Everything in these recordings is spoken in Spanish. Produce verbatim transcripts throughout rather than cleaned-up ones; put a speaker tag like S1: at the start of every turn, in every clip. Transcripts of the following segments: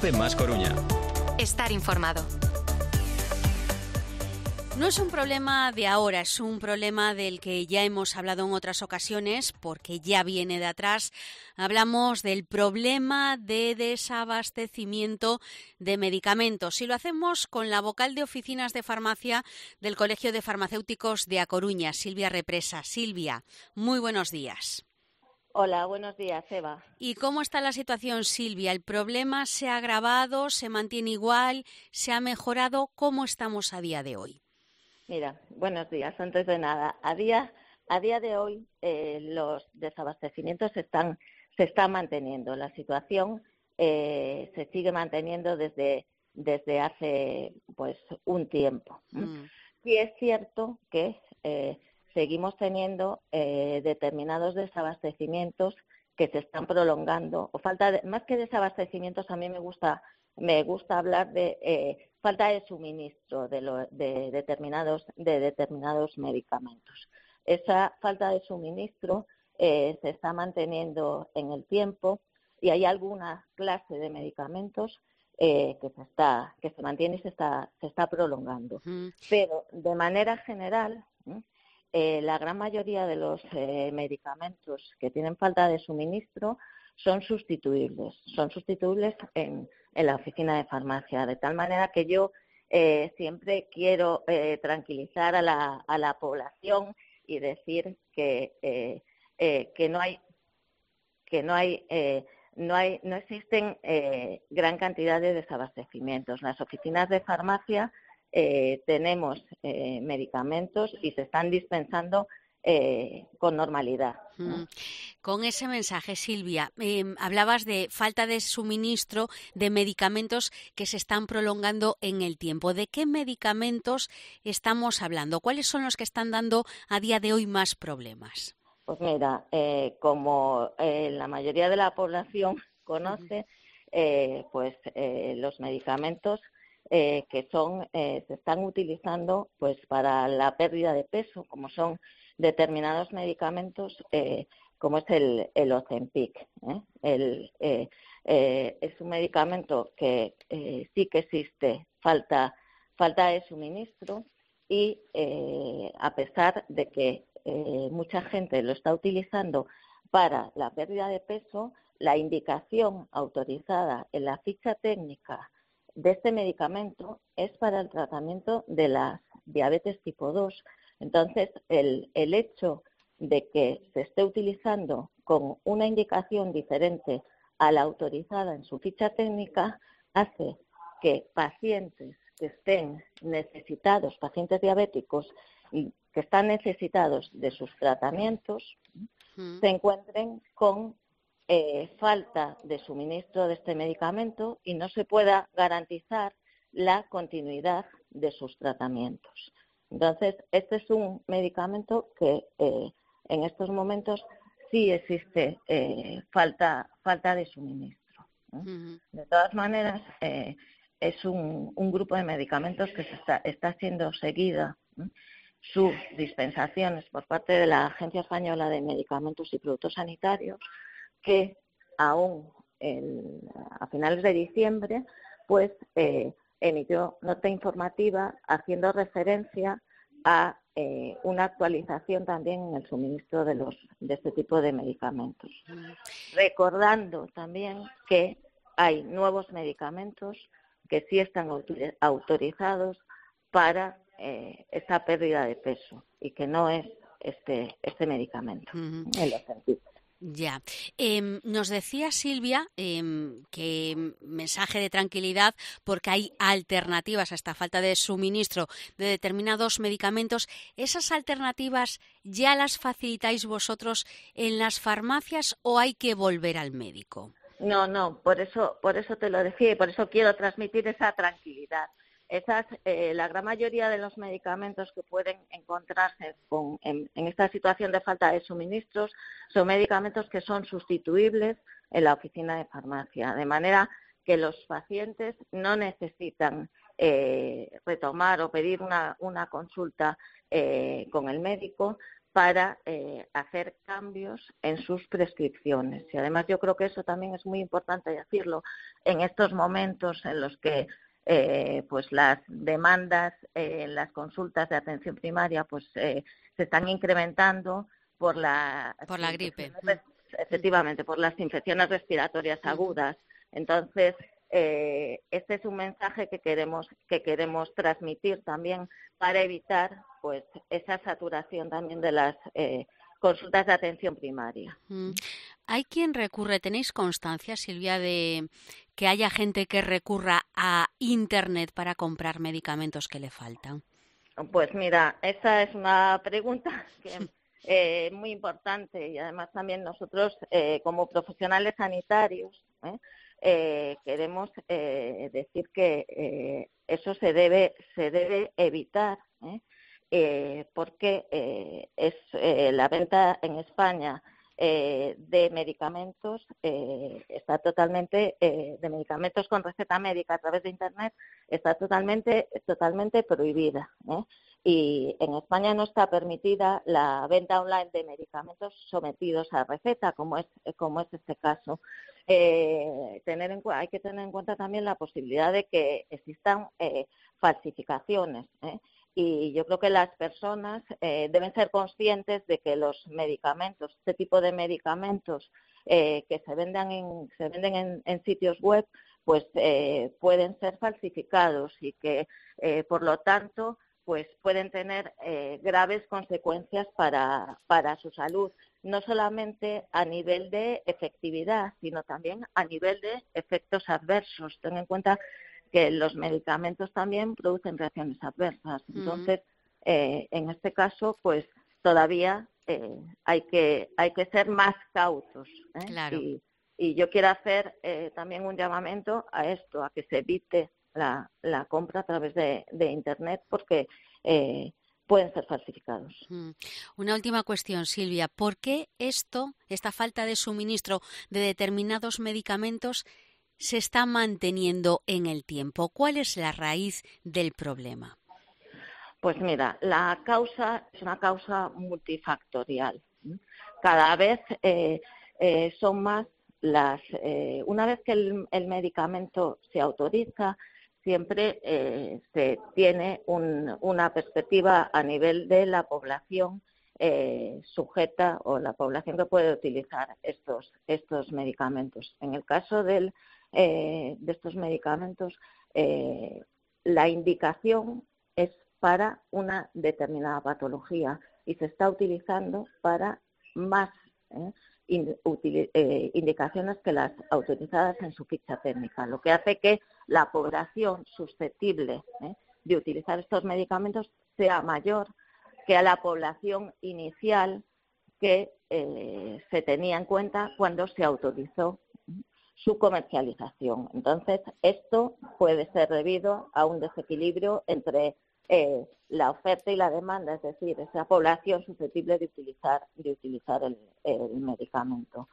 S1: Cope más Coruña.
S2: Estar informado.
S3: No es un problema de ahora, es un problema del que ya hemos hablado en otras ocasiones, porque ya viene de atrás. Hablamos del problema de desabastecimiento de medicamentos y lo hacemos con la vocal de oficinas de farmacia del Colegio de Farmacéuticos de A Coruña, Silvia Represa. Silvia, muy buenos días.
S4: Hola, buenos días, Eva.
S3: ¿Y cómo está la situación, Silvia? ¿El problema se ha agravado, se mantiene igual, se ha mejorado? ¿Cómo estamos a día de hoy?
S4: Mira, buenos días. Antes de nada, a día a día de hoy eh, los desabastecimientos se están se están manteniendo. La situación eh, se sigue manteniendo desde desde hace pues un tiempo. Mm. Sí es cierto que eh, seguimos teniendo eh, determinados desabastecimientos que se están prolongando o falta de, más que desabastecimientos, a mí me gusta me gusta hablar de eh, falta de suministro de, lo, de determinados de determinados medicamentos. Esa falta de suministro eh, se está manteniendo en el tiempo y hay alguna clase de medicamentos eh, que se está que se mantiene y se está se está prolongando. Uh-huh. Pero de manera general eh, la gran mayoría de los eh, medicamentos que tienen falta de suministro son sustituibles, son sustituibles en, en la oficina de farmacia, de tal manera que yo eh, siempre quiero eh, tranquilizar a la, a la población y decir que eh, eh, que no hay que no hay eh, no hay no existen eh, gran cantidad de desabastecimientos. Las oficinas de farmacia eh, tenemos eh, medicamentos y se están dispensando Eh, con normalidad, ¿no?
S3: Mm. Con ese mensaje, Silvia, eh, hablabas de falta de suministro de medicamentos que se están prolongando en el tiempo. ¿De qué medicamentos estamos hablando? ¿Cuáles son los que están dando a día de hoy más problemas?
S4: Pues mira, eh, como eh, la mayoría de la población conoce, uh-huh. eh, pues eh, los medicamentos eh, que son eh, se están utilizando pues para la pérdida de peso, como son determinados medicamentos eh, como es el, el Ozempic. ¿eh? El, eh, eh, es un medicamento que eh, sí que existe falta, falta de suministro y eh, a pesar de que eh, mucha gente lo está utilizando para la pérdida de peso, la indicación autorizada en la ficha técnica de este medicamento es para el tratamiento de la diabetes tipo dos. Entonces, el, el hecho de que se esté utilizando con una indicación diferente a la autorizada en su ficha técnica hace que pacientes que estén necesitados, pacientes diabéticos que están necesitados de sus tratamientos, mm. se encuentren con eh, falta de suministro de este medicamento y no se pueda garantizar la continuidad de sus tratamientos. Entonces, este es un medicamento que eh, en estos momentos sí existe eh, falta falta de suministro, ¿no? Uh-huh. De todas maneras, eh, es un, un grupo de medicamentos que se está, está siendo seguida ¿no? sus dispensaciones por parte de la Agencia Española de Medicamentos y Productos Sanitarios, que aún el, a finales de diciembre, pues eh, emitió nota informativa haciendo referencia a eh, una actualización también en el suministro de los de este tipo de medicamentos. Mm. Recordando también que hay nuevos medicamentos que sí están autor- autorizados para eh, esta pérdida de peso y que no es este este medicamento, mm. el Ozempic.
S3: Ya. Eh, nos decía Silvia eh, que mensaje de tranquilidad porque hay alternativas a esta falta de suministro de determinados medicamentos. ¿Esas alternativas ya las facilitáis vosotros en las farmacias o hay que volver al médico?
S4: No, no, por eso, por eso te lo decía y por eso quiero transmitir esa tranquilidad. Esas, eh, la gran mayoría de los medicamentos que pueden encontrarse con, en, en esta situación de falta de suministros son medicamentos que son sustituibles en la oficina de farmacia, de manera que los pacientes no necesitan eh, retomar o pedir una, una consulta eh, con el médico para eh, hacer cambios en sus prescripciones. Y además yo creo que eso también es muy importante decirlo en estos momentos en los que eh, pues las demandas en eh, las consultas de atención primaria pues eh, se están incrementando por la,
S3: por la gripe.
S4: Efectivamente, por las infecciones respiratorias agudas. Entonces, eh, este es un mensaje que queremos que queremos transmitir también para evitar pues esa saturación también de las eh, consultas de atención primaria.
S3: Mm. ¿Hay quien recurre, tenéis constancia, Silvia, de que haya gente que recurra a Internet para comprar medicamentos que le faltan?
S4: Pues mira, esa es una pregunta que eh, muy importante y además también nosotros eh, como profesionales sanitarios ¿eh? Eh, queremos eh, decir que eh, eso se debe se debe evitar ¿eh? Eh, porque eh, es eh, la venta en España eh, de medicamentos eh, está totalmente eh, de medicamentos con receta médica a través de Internet está totalmente totalmente prohibida ¿eh? Y en España no está permitida la venta online de medicamentos sometidos a receta, como es como es este caso. Eh, tener en, hay que tener en cuenta también la posibilidad de que existan eh, falsificaciones, ¿eh? Y yo creo que las personas eh, deben ser conscientes de que los medicamentos, este tipo de medicamentos eh, que se vendan en, se venden en, en sitios web, pues eh, pueden ser falsificados y que, eh, por lo tanto, pues pueden tener eh, graves consecuencias para, para su salud, no solamente a nivel de efectividad, sino también a nivel de efectos adversos. Ten en cuenta que los medicamentos también producen reacciones adversas. Entonces, eh, en este caso, pues todavía eh, hay que hay que ser más cautos. ¿eh?
S3: Claro.
S4: Y, y yo quiero hacer eh, también un llamamiento a esto, a que se evite la, la compra a través de, de Internet, porque eh, pueden ser falsificados.
S3: Una última cuestión, Silvia. ¿Por qué esto, esta falta de suministro de determinados medicamentos, se está manteniendo en el tiempo? ¿Cuál es la raíz del problema?
S4: Pues mira, la causa es una causa multifactorial. Cada vez eh, eh, son más las... Eh, una vez que el, el medicamento se autoriza, siempre eh, se tiene un, una perspectiva a nivel de la población eh, sujeta o la población que puede utilizar estos, estos medicamentos. En el caso del, eh, de estos medicamentos, eh, la indicación es para una determinada patología y se está utilizando para más ¿eh? in, util, eh, indicaciones que las autorizadas en su ficha técnica, lo que hace que la población susceptible ¿eh? de utilizar estos medicamentos sea mayor que a la población inicial que eh, se tenía en cuenta cuando se autorizó su comercialización. Entonces, esto puede ser debido a un desequilibrio entre eh, la oferta y la demanda, es decir, esa población susceptible de utilizar de utilizar el, el medicamento.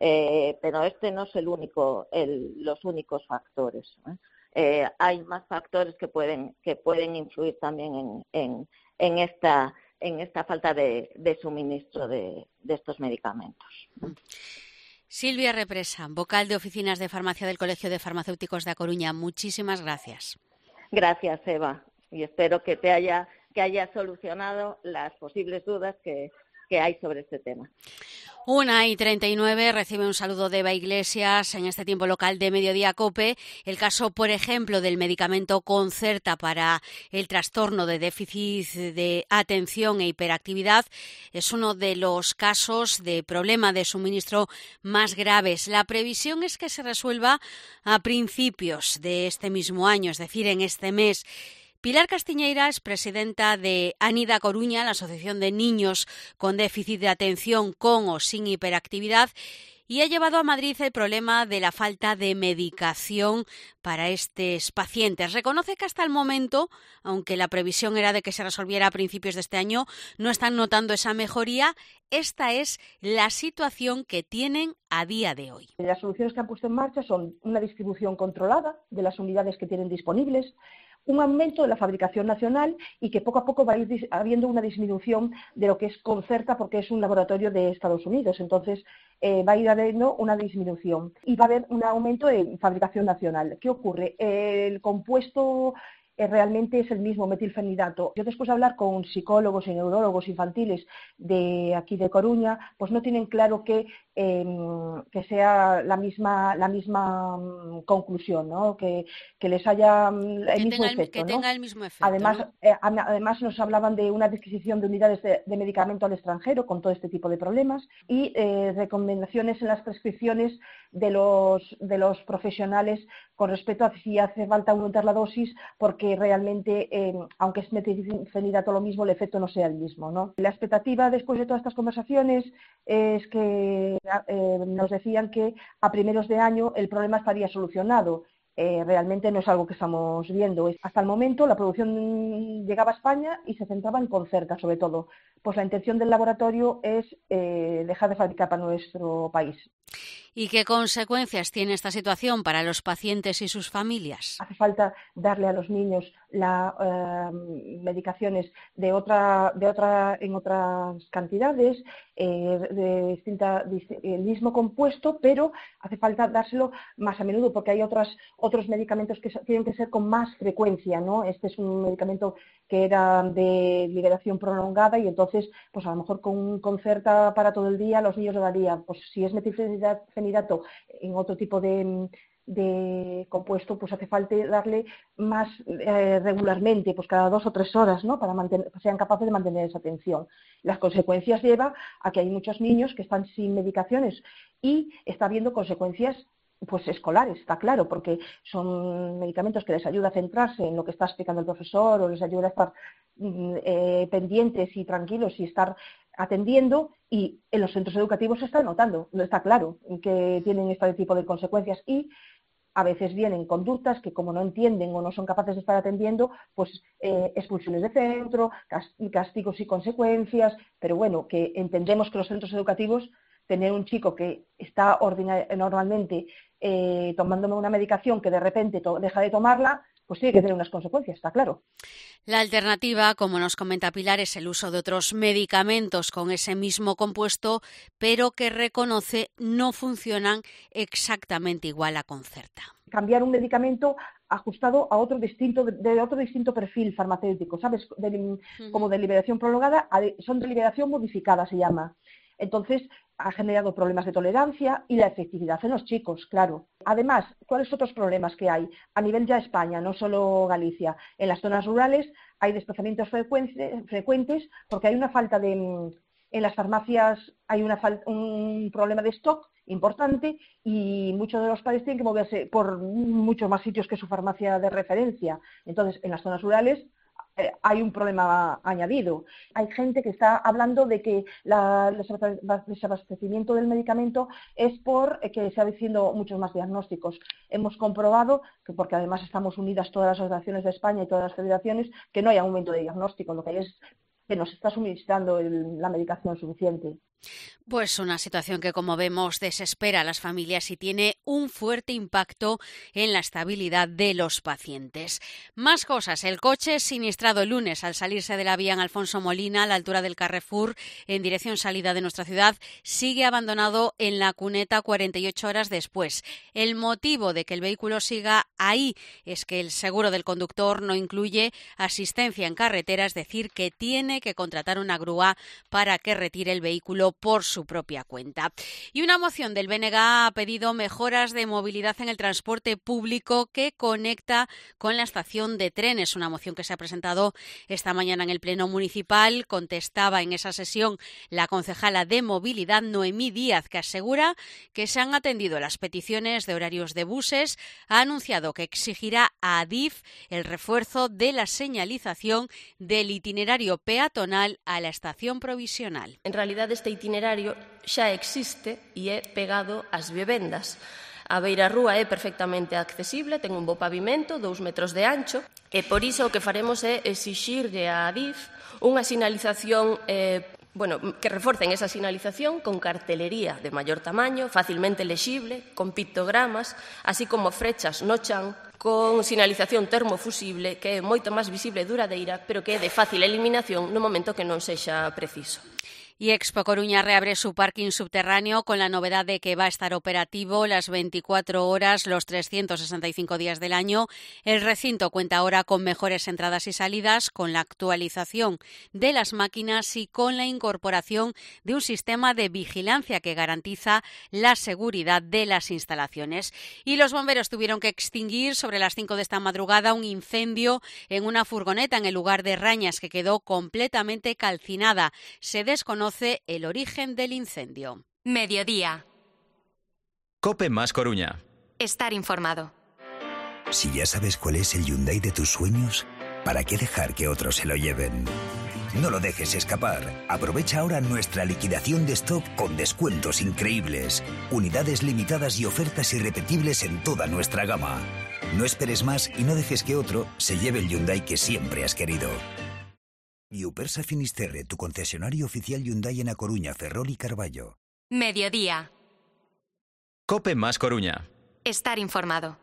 S4: Eh, pero este no es el único, el, los únicos factores. ¿eh? Eh, hay más factores que pueden que pueden influir también en, en, en esta en esta falta de, de suministro de, de estos medicamentos.
S3: Silvia Represa, vocal de oficinas de farmacia del Colegio de Farmacéuticos de A Coruña, muchísimas gracias.
S4: Gracias, Eva, y espero que te haya que haya solucionado las posibles dudas que, que hay sobre este tema.
S3: Una y treinta y nueve, recibe un saludo de Eva Iglesias en este tiempo local de Mediodía COPE. El caso, por ejemplo, del medicamento Concerta para el trastorno de déficit de atención e hiperactividad es uno de los casos de problema de suministro más graves. La previsión es que se resuelva a principios de este mismo año, es decir, en este mes. Pilar Castiñeira es presidenta de ANIDA Coruña, la Asociación de Niños con Déficit de Atención con o sin hiperactividad, y ha llevado a Madrid el problema de la falta de medicación para estos pacientes. Reconoce que hasta el momento, aunque la previsión era de que se resolviera a principios de este año, no están notando esa mejoría. Esta es la situación que tienen a día de hoy.
S1: Las soluciones que han puesto en marcha son una distribución controlada de las unidades que tienen disponibles, un aumento de la fabricación nacional y que poco a poco va a ir habiendo una disminución de lo que es Concerta, porque es un laboratorio de Estados Unidos. Entonces, eh, va a ir habiendo una disminución y va a haber un aumento de fabricación nacional. ¿Qué ocurre? El compuesto eh, realmente es el mismo, metilfenidato. Yo, después de hablar con psicólogos y neurólogos infantiles de aquí de Coruña, pues no tienen claro que, eh, que sea la misma, la misma um, conclusión, ¿no? Que, que les haya um, el
S3: que
S1: mismo
S3: tenga
S1: efecto,
S3: el, que
S1: ¿no?
S3: tenga el mismo efecto,
S1: Además,
S3: ¿no?
S1: eh, además nos hablaban de una adquisición de unidades de, de medicamento al extranjero con todo este tipo de problemas y eh, recomendaciones en las prescripciones de los, de los profesionales con respecto a si hace falta aumentar la dosis, porque realmente, eh, aunque es metilfenidato lo mismo, el efecto no sea el mismo, ¿no? La expectativa después de todas estas conversaciones es que eh, nos decían que a primeros de año el problema estaría solucionado. Eh, realmente no es algo que estamos viendo. Hasta el momento la producción llegaba a España y se centraba en Concerta, sobre todo. Pues la intención del laboratorio es eh, dejar de fabricar para nuestro país.
S3: ¿Y qué consecuencias tiene esta situación para los pacientes y sus familias?
S1: Hace falta darle a los niños las eh, medicaciones de otra, de otra, en otras cantidades, eh, de distinta, el mismo compuesto, pero hace falta dárselo más a menudo, porque hay otras, otros medicamentos que tienen que ser con más frecuencia, ¿no? Este es un medicamento que era de liberación prolongada y entonces, pues a lo mejor con un Concerta para todo el día, los niños le darían, pues si es metilfenidato en otro tipo de de compuesto, pues hace falta darle más eh, regularmente, pues cada dos o tres horas, ¿no? Para mantener, sean capaces de mantener esa atención. Las consecuencias lleva a que hay muchos niños que están sin medicaciones y está habiendo consecuencias pues escolares, está claro, porque son medicamentos que les ayuda a centrarse en lo que está explicando el profesor o les ayuda a estar eh, pendientes y tranquilos y estar atendiendo, y en los centros educativos se está notando, está claro que tienen este tipo de consecuencias y a veces vienen conductas que, como no entienden o no son capaces de estar atendiendo, pues eh, expulsiones de centro, castigos y consecuencias, pero bueno, que entendemos que los centros educativos, tener un chico que está normalmente eh, tomándome una medicación que de repente deja de tomarla, pues tiene que tener unas consecuencias, está claro.
S3: La alternativa, como nos comenta Pilar, es el uso de otros medicamentos con ese mismo compuesto, pero que reconoce no funcionan exactamente igual a Concerta.
S1: Cambiar un medicamento ajustado a otro distinto, de otro distinto perfil farmacéutico, ¿sabes? De, uh-huh. Como de liberación prolongada, son de liberación modificada, se llama. Entonces, ha generado problemas de tolerancia y la efectividad en los chicos, claro. Además, ¿cuáles otros problemas que hay? A nivel ya España, no solo Galicia. En las zonas rurales hay desplazamientos frecuentes porque hay una falta de... En las farmacias hay una un problema de stock importante y muchos de los padres tienen que moverse por muchos más sitios que su farmacia de referencia. Entonces, en las zonas rurales eh, hay un problema añadido. Hay gente que está hablando de que la, el desabastecimiento del medicamento es por eh, que se van haciendo muchos más diagnósticos. Hemos comprobado, que porque además estamos unidas todas las asociaciones de España y todas las federaciones, que no hay aumento de diagnóstico, lo que hay es que nos está suministrando el, la medicación suficiente.
S3: Pues una situación que, como vemos, desespera a las familias y tiene un fuerte impacto en la estabilidad de los pacientes. Más cosas. El coche siniestrado el lunes al salirse de la vía en Alfonso Molina, a la altura del Carrefour, en dirección salida de nuestra ciudad, sigue abandonado en la cuneta cuarenta y ocho horas después. El motivo de que el vehículo siga ahí es que el seguro del conductor no incluye asistencia en carretera, es decir, que tiene que contratar una grúa para que retire el vehículo por su propia cuenta. Y una moción del B N G ha pedido mejoras de movilidad en el transporte público que conecta con la estación de trenes. Una moción que se ha presentado esta mañana en el Pleno Municipal. Contestaba en esa sesión la concejala de Movilidad, Noemí Díaz, que asegura que se han atendido las peticiones de horarios de buses. Ha anunciado que exigirá a Adif el refuerzo de la señalización del itinerario peatonal a la estación provisional.
S5: En realidad, este itinerario xa existe e é pegado ás vivendas. A beirarrúa é perfectamente accesible, ten un bo pavimento, dous metros de ancho, e por iso o que faremos é exixirlle a Adif unha sinalización eh, bueno, que reforcen esa sinalización con cartelería de maior tamaño, facilmente lexible, con pictogramas, así como frechas no chan con sinalización termofusible que é moito máis visible e duradeira, pero que é de fácil eliminación no momento que non sexa preciso.
S3: Y Expo Coruña reabre su parking subterráneo con la novedad de que va a estar operativo las veinticuatro horas, los trescientos sesenta y cinco días del año. El recinto cuenta ahora con mejores entradas y salidas, con la actualización de las máquinas y con la incorporación de un sistema de vigilancia que garantiza la seguridad de las instalaciones. Y los bomberos tuvieron que extinguir sobre las cinco de esta madrugada un incendio en una furgoneta en el lugar de Rañas que quedó completamente calcinada. Se desconoce el origen del incendio.
S2: Mediodía.
S6: COPE más Coruña.
S2: Estar informado.
S7: Si ya sabes cuál es el Hyundai de tus sueños, ¿para qué dejar que otros se lo lleven? No lo dejes escapar. Aprovecha ahora nuestra liquidación de stock con descuentos increíbles, unidades limitadas y ofertas irrepetibles en toda nuestra gama. No esperes más y no dejes que otro se lleve el Hyundai que siempre has querido. Iupersa Finisterre, tu concesionario oficial Hyundai en A Coruña, Ferrol y Carballo.
S2: Mediodía.
S6: COPE más Coruña.
S2: Estar informado.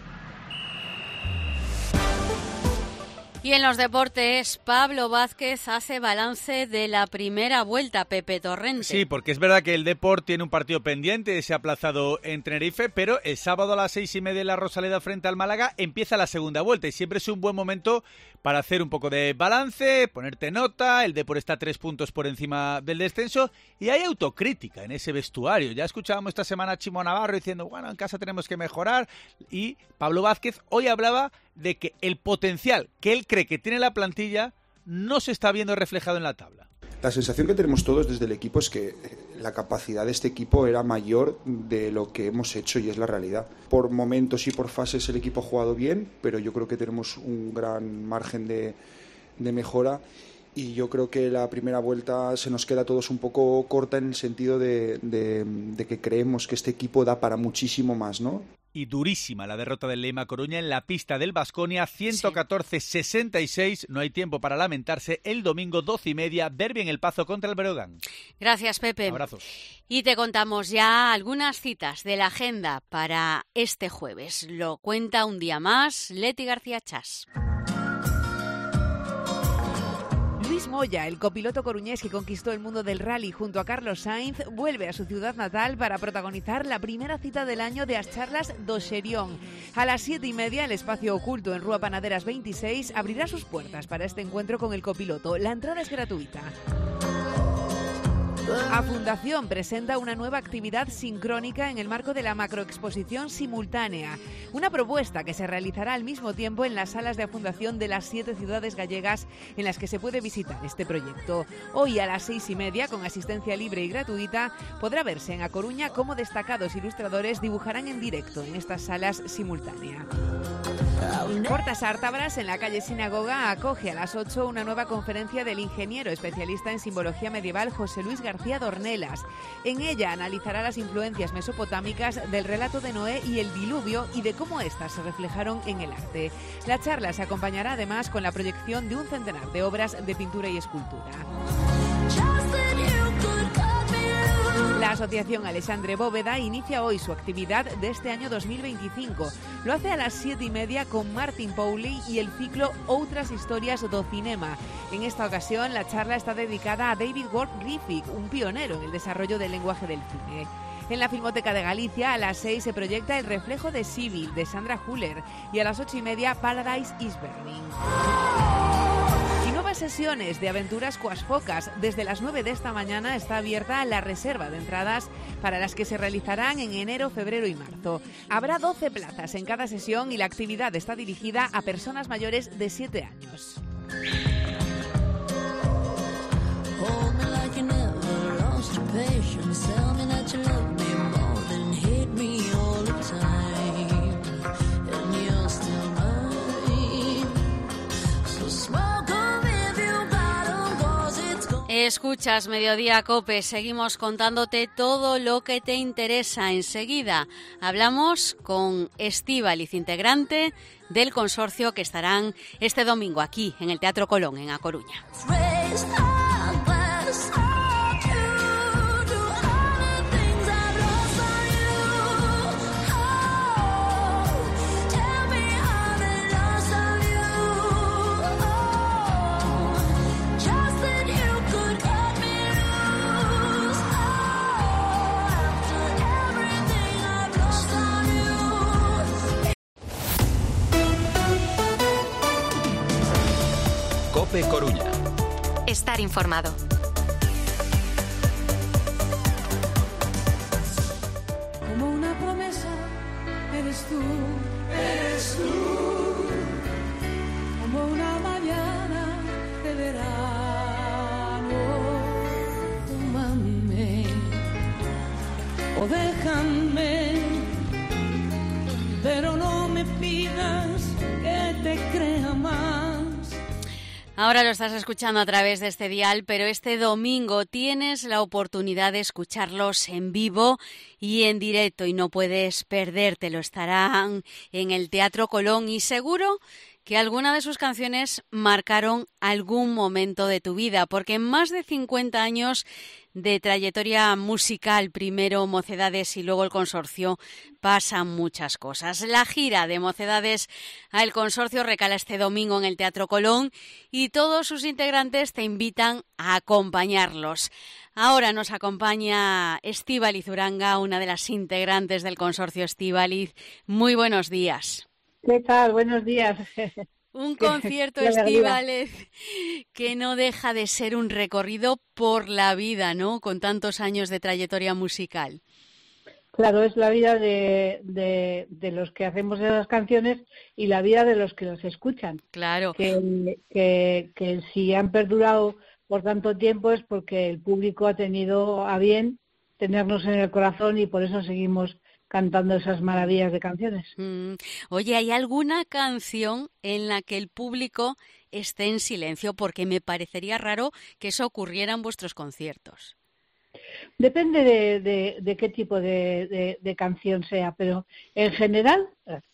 S3: Y en los deportes, Pablo Vázquez hace balance de la primera vuelta, Pepe Torrente.
S8: Sí, porque es verdad que el Deport tiene un partido pendiente, se ha aplazado en Tenerife, pero el sábado a las seis y media en la Rosaleda frente al Málaga empieza la segunda vuelta y siempre es un buen momento para hacer un poco de balance, ponerte nota. El Deport está tres puntos por encima del descenso y hay autocrítica en ese vestuario. Ya escuchábamos esta semana a Chimo Navarro diciendo, bueno, en casa tenemos que mejorar, y Pablo Vázquez hoy hablaba de que el potencial que él cree que tiene la plantilla no se está viendo reflejado en la tabla.
S9: La sensación que tenemos todos desde el equipo es que la capacidad de este equipo era mayor de lo que hemos hecho y es la realidad. Por momentos y por fases el equipo ha jugado bien, pero yo creo que tenemos un gran margen de, de mejora y yo creo que la primera vuelta se nos queda a todos un poco corta en el sentido de, de, de que creemos que este equipo da para muchísimo más, ¿no?
S8: Y durísima la derrota del Leima Coruña en la pista del Baskonia, ciento catorce a sesenta y seis. No hay tiempo para lamentarse. El domingo, doce y media, derbi en El Pazo contra el Breogán.
S3: Gracias, Pepe.
S8: Abrazos.
S3: Y te contamos ya algunas citas de la agenda para este jueves. Lo cuenta un día más Leti García Chas.
S10: Luis Moya, el copiloto coruñés que conquistó el mundo del rally junto a Carlos Sainz, vuelve a su ciudad natal para protagonizar la primera cita del año de las charlas do Xerión. A las siete y media, el espacio oculto en Rúa Panaderas veintiséis abrirá sus puertas para este encuentro con el copiloto. La entrada es gratuita. A Fundación presenta una nueva actividad sincrónica en el marco de la macroexposición simultánea, una propuesta que se realizará al mismo tiempo en las salas de Fundación de las siete ciudades gallegas en las que se puede visitar este proyecto. Hoy a las seis y media, con asistencia libre y gratuita, podrá verse en A Coruña cómo destacados ilustradores dibujarán en directo en estas salas simultáneas. Portas Ártabras, en la calle Sinagoga, acoge a las ocho una nueva conferencia del ingeniero especialista en simbología medieval José Luis García Dornelas. En ella analizará las influencias mesopotámicas del relato de Noé y el diluvio y de cómo éstas se reflejaron en el arte. La charla se acompañará además con la proyección de un centenar de obras de pintura y escultura. La Asociación Alexandre Bóveda inicia hoy su actividad de este año dos mil veinticinco. Lo hace a las siete y media con Martin Pauli y el ciclo Outras Historias do Cinema. En esta ocasión, la charla está dedicada a David Ward Griffith, un pionero en el desarrollo del lenguaje del cine. En la Filmoteca de Galicia, a las seis se proyecta El reflejo de Sibyl, de Sandra Huller, y a las ocho y media Paradise is Burning. Nuevas sesiones de Aventuras coas Focas. Desde las nueve de esta mañana está abierta la reserva de entradas para las que se realizarán en enero, febrero y marzo. Habrá doce plazas en cada sesión y la actividad está dirigida a personas mayores de siete años.
S3: Escuchas Mediodía COPE, seguimos contándote todo lo que te interesa. Enseguida hablamos con Estíbaliz, integrante del consorcio que estarán este domingo aquí en el Teatro Colón, en A Coruña.
S6: COPE Coruña.
S2: Estar informado.
S11: Como una promesa, eres tú, eres tú. Como una mañana de verano, tómame o déjame, pero no me pidas que te crea más.
S3: Ahora lo estás escuchando a través de este dial, pero este domingo tienes la oportunidad de escucharlos en vivo y en directo y no puedes perdértelo. Estarán en el Teatro Colón y seguro que alguna de sus canciones marcaron algún momento de tu vida, porque en más de cincuenta años de trayectoria musical, primero Mocedades y luego el Consorcio, pasan muchas cosas. La gira de Mocedades al Consorcio recala este domingo en el Teatro Colón y todos sus integrantes te invitan a acompañarlos. Ahora nos acompaña Estíbaliz Uranga, una de las integrantes del Consorcio. Estíbaliz, muy buenos días.
S12: ¿Qué tal? Buenos días.
S3: Un concierto, Estíbaliz, que no deja de ser un recorrido por la vida, ¿no? Con tantos años de trayectoria musical.
S12: Claro, es la vida de, de, de los que hacemos esas canciones y la vida de los que las escuchan.
S3: Claro.
S12: Que, que, que si han perdurado por tanto tiempo es porque el público ha tenido a bien tenernos en el corazón y por eso seguimos cantando esas maravillas de canciones.
S3: Mm. Oye, ¿hay alguna canción en la que el público esté en silencio? Porque me parecería raro que eso ocurriera en vuestros conciertos.
S12: Depende de, de, de qué tipo de, de, de canción sea, pero en general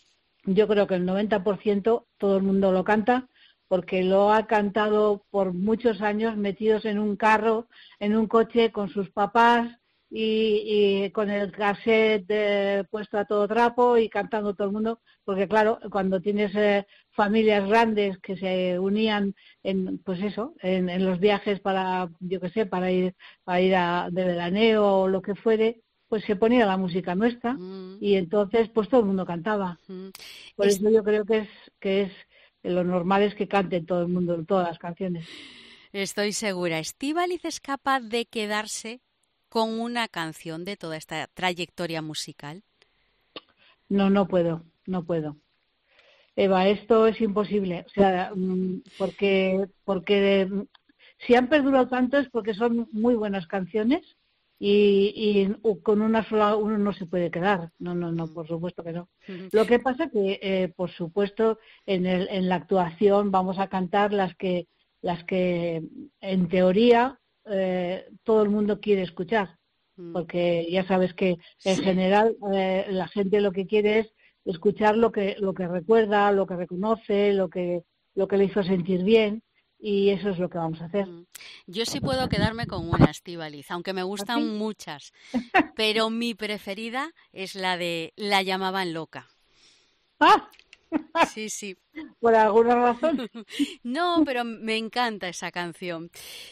S12: yo creo que el noventa por ciento todo el mundo lo canta porque lo ha cantado por muchos años metidos en un carro, en un coche con sus papás, Y, y con el cassette eh, puesto a todo trapo y cantando todo el mundo, porque claro, cuando tienes eh, familias grandes que se unían en, pues eso, en, en los viajes para, yo qué sé, para ir, para ir a, de veraneo o lo que fuere, pues se ponía la música nuestra mm. y entonces pues todo el mundo cantaba. Mm. Por es... eso yo creo que es, que es, lo normal es que cante todo el mundo todas las canciones.
S3: Estoy segura. ¿Estíbaliz es capaz de quedarse con una canción de toda esta trayectoria musical?
S12: No, no puedo, no puedo. Eva, esto es imposible. O sea, porque, porque si han perdurado tanto es porque son muy buenas canciones y, y con una sola uno no se puede quedar. No, no, no, por supuesto que no. Uh-huh. Lo que pasa que, eh, por supuesto, en, el, en la actuación vamos a cantar las que, las que en teoría Eh, todo el mundo quiere escuchar, porque ya sabes que en general eh, la gente lo que quiere es escuchar lo que lo que recuerda, lo que reconoce, lo que lo que le hizo sentir bien, y eso es lo que vamos a hacer.
S3: Yo sí puedo quedarme con una, Estíbaliz, aunque me gustan ¿sí? muchas, pero mi preferida es la de La llamaban loca.
S12: ¡Ah!
S3: Sí, sí.
S12: ¿Por alguna razón?
S3: No, pero me encanta esa canción.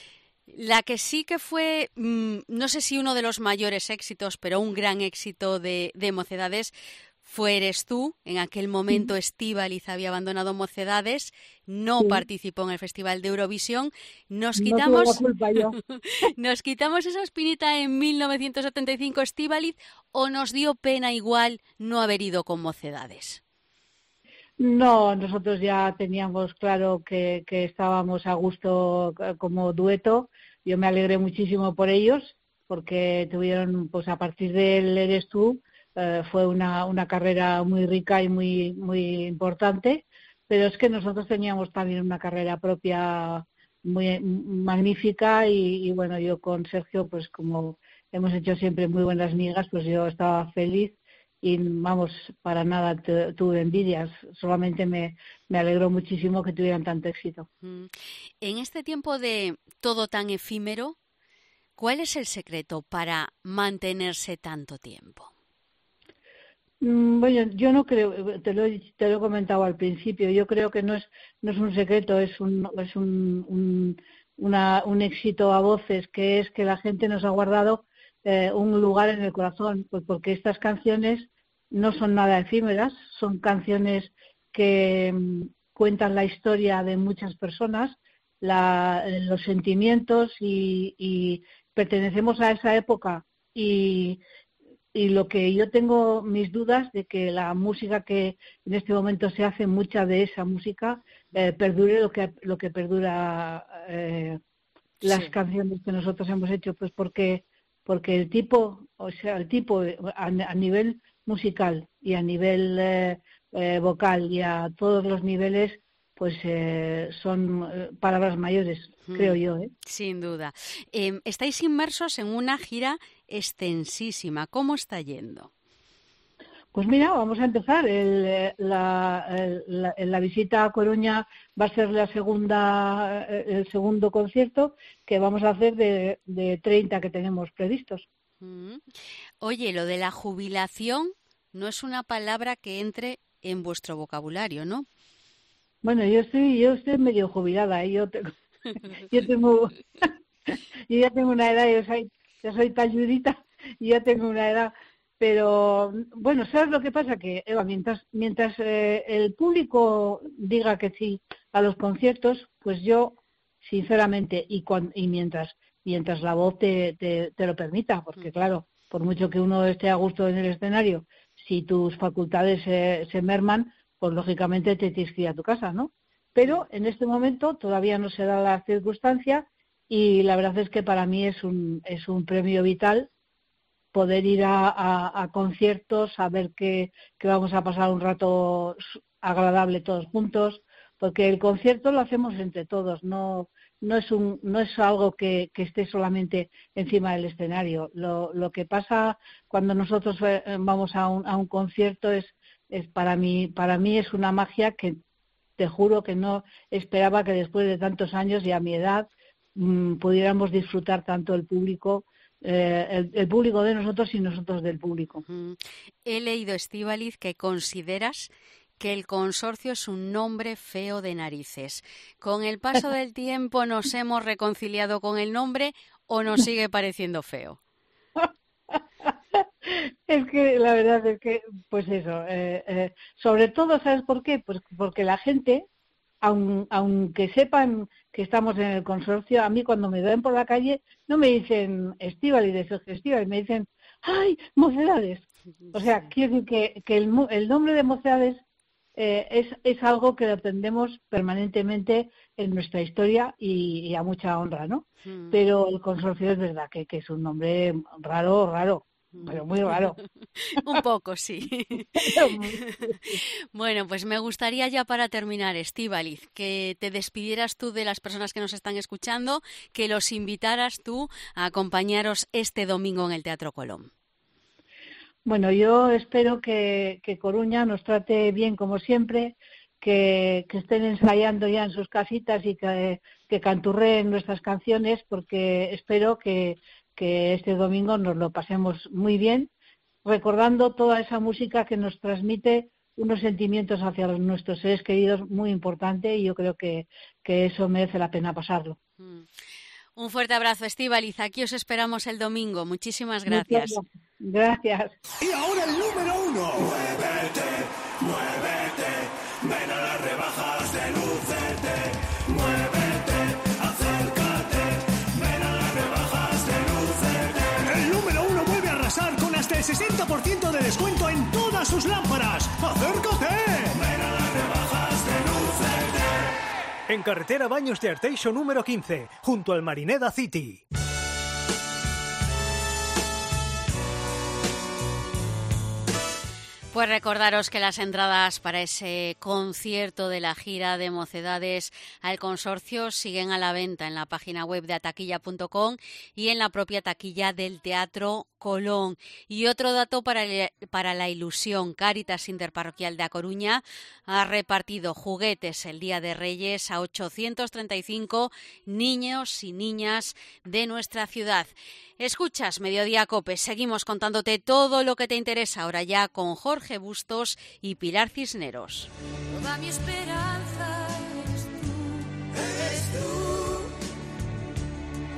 S3: La que sí que fue, mmm, no sé si uno de los mayores éxitos, pero un gran éxito de, de Mocedades fue Eres tú. En aquel momento Estíbaliz había abandonado Mocedades, no sí. participó en el Festival de Eurovisión. Nos quitamos,
S12: no tuve la culpa yo.
S3: Nos quitamos esa espinita en mil novecientos setenta y cinco, Estíbaliz, ¿o nos dio pena igual no haber ido con Mocedades?
S12: No, nosotros ya teníamos claro que, que estábamos a gusto como dueto. Yo me alegré muchísimo por ellos, porque tuvieron, pues a partir del Eres tú, eh, fue una, una carrera muy rica y muy, muy importante, pero es que nosotros teníamos también una carrera propia muy magnífica y, y bueno, yo con Sergio, pues como hemos hecho siempre muy buenas migas, pues yo estaba feliz. Y vamos, para nada te, tuve envidias, solamente me, me alegró muchísimo que tuvieran tanto éxito.
S3: En este tiempo de todo tan efímero, ¿cuál es el secreto para mantenerse tanto tiempo?
S12: Bueno, yo no creo, te lo, te lo he comentado al principio, yo creo que no es, no es un secreto, es un, es un, un, una, un éxito a voces, que es que la gente nos ha guardado eh, un lugar en el corazón, pues porque estas canciones no son nada efímeras, son canciones que um, cuentan la historia de muchas personas, la, los sentimientos y, y pertenecemos a esa época y, y lo que yo tengo mis dudas de que la música que en este momento se hace, mucha de esa música, eh, perdure lo que, lo que perdura eh, las sí. canciones que nosotros hemos hecho, pues porque porque el tipo, o sea, el tipo a, a nivel musical y a nivel eh, eh, vocal y a todos los niveles, pues eh, son eh, palabras mayores, mm. creo yo. ¿eh?
S3: Sin duda. Eh, estáis inmersos en una gira extensísima. ¿Cómo está yendo?
S12: Pues mira, vamos a empezar. El, la, el, la, la visita a Coruña va a ser la segunda, el segundo concierto que vamos a hacer de, de treinta que tenemos previstos.
S3: Mm. Oye, lo de la jubilación no es una palabra que entre en vuestro vocabulario, ¿no?
S12: Bueno, yo estoy, yo estoy medio jubilada, ¿eh? yo tengo, yo tengo, yo ya tengo una edad, yo soy, yo soy talludita y ya tengo una edad. Pero, bueno, ¿sabes lo que pasa? Que, Eva, mientras mientras eh, el público diga que sí a los conciertos, pues yo, sinceramente, y, cuando, y mientras mientras la voz te, te, te lo permita, porque, claro, por mucho que uno esté a gusto en el escenario, si tus facultades se, se merman, pues, lógicamente, te tienes que ir a tu casa, ¿no? Pero, en este momento, todavía no se da la circunstancia y la verdad es que para mí es un, es un premio vital poder ir a, a, a conciertos, saber que, que vamos a pasar un rato agradable todos juntos, porque el concierto lo hacemos entre todos, no no es un no es algo que, que esté solamente encima del escenario. Lo, lo que pasa cuando nosotros vamos a un, a un concierto es es para mí para mí es una magia que te juro que no esperaba que después de tantos años y a mi edad mmm, pudiéramos disfrutar tanto el público. Eh, el, el público de nosotros y nosotros del público.
S3: Uh-huh. He leído, Estíbaliz, que consideras que el consorcio es un nombre feo de narices. ¿Con el paso del tiempo nos hemos reconciliado con el nombre o nos sigue pareciendo feo?
S12: Es que la verdad es que, pues eso, eh, eh, sobre todo, ¿sabes por qué? Pues porque la gente, aun, aunque sepan que estamos en el consorcio, a mí cuando me ven por la calle no me dicen Estíbaliz, Estíbaliz, me dicen ¡ay, Mocedades! O sea, quiero decir que, que el, el nombre de Mocedades eh, es, es algo que dependemos permanentemente en nuestra historia y, y a mucha honra, ¿no? Mm. Pero el consorcio es verdad que, que es un nombre raro, raro. Pero muy raro.
S3: Un poco, sí. Bueno, pues me gustaría ya para terminar, Estíbaliz, que te despidieras tú de las personas que nos están escuchando, que los invitaras tú a acompañaros este domingo en el Teatro Colón.
S12: Bueno, yo espero que, que Coruña nos trate bien como siempre, que, que estén ensayando ya en sus casitas y que, que canturreen nuestras canciones, porque espero que que este domingo nos lo pasemos muy bien, recordando toda esa música que nos transmite unos sentimientos hacia los, nuestros seres queridos muy importante y yo creo que, que eso merece la pena pasarlo.
S3: Mm. Un fuerte abrazo, Estíbaliz. Aquí os esperamos el domingo. Muchísimas gracias.
S12: Gracias.
S13: Y ahora el número uno. Muévete, muévete, ven a las rebajas de Lucete. Muévete, acércate, ven a las rebajas de Lucete. El número uno vuelve a arrasar con hasta el sesenta por ciento de descuento en todas sus lámparas. ¡Acércate! Ven a las rebajas de Lucete. En carretera Baños de Arteixo número quince, junto al Marineda City.
S3: Pues recordaros que las entradas para ese concierto de la gira de Mocedades al Consorcio siguen a la venta en la página web de ataquilla punto com y en la propia taquilla del Teatro Colón. Y otro dato para, el, para la ilusión, Cáritas Interparroquial de A Coruña ha repartido juguetes el Día de Reyes a ochocientos treinta y cinco niños y niñas de nuestra ciudad. Escuchas Mediodía Cope, seguimos contándote todo lo que te interesa ahora ya con Jorge Bustos y Pilar Cisneros.
S11: Toda mi esperanza